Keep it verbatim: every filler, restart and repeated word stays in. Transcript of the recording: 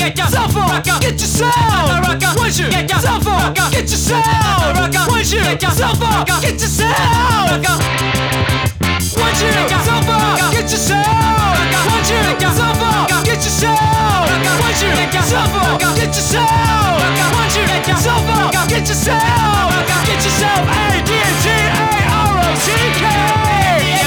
yourself up, get yourself. One shoe, get yourself up, get yourself. One shoe, get yourself up, get yourself. One shoe, get yourself up, get yourself. One shoe, get yourself up, get yourself. One shoe, get yourself up, get yourself. One shoe, get yourself up, get yourself.